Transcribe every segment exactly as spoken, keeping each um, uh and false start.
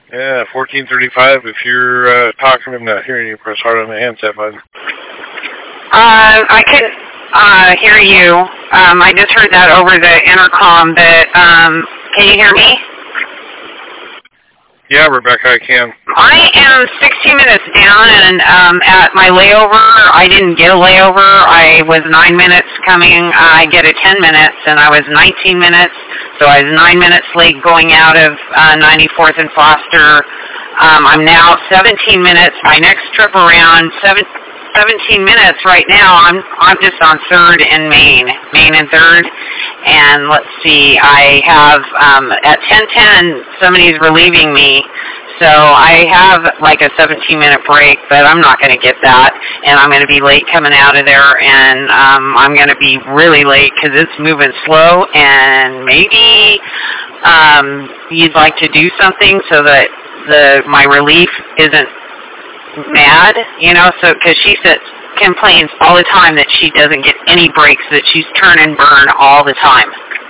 Yeah, fourteen thirty-five. If you're uh, talking, I'm not hearing you. Press hard on the handset button. Uh, I can uh, hear you. Um, I just heard that over the intercom. But um, can you hear me? Yeah, Rebecca, I can. I am sixteen minutes down, and um, at my layover, I didn't get a layover. I was nine minutes coming. I get a ten minutes, and I was nineteen minutes. So I was nine minutes late going out of uh, ninety-fourth and Foster. Um, I'm now seventeen minutes. My next trip around, seven, seventeen minutes right now. I'm I'm just on third and Main, Main and third. And let's see, I have um, at ten ten somebody's relieving me. So I have like a seventeen minute break, but I'm not going to get that, and I'm going to be late coming out of there, and um, I'm going to be really late because it's moving slow, and maybe um, you'd like to do something so that the my relief isn't mad, you know, so because she says complains all the time that she doesn't get any breaks, that she's turn and burn all the time.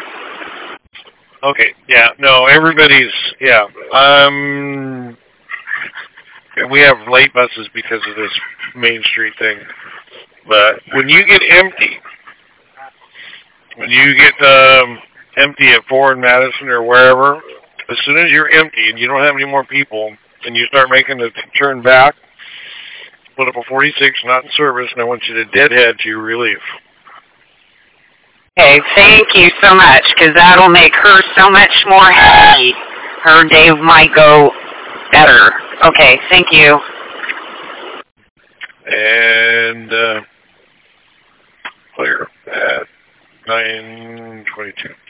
Okay, yeah, no, everybody's, yeah. Um, we have late buses because of this Main Street thing. But when you get empty, when you get um, empty at Ford and Madison or wherever, as soon as you're empty and you don't have any more people, and you start making the turn back, put up a forty-six not in service, and I want you to deadhead to your relief. Okay, thank you so much, because that'll make her so much more happy. Her day might go better. Okay, thank you. And uh, clear at nine twenty-two.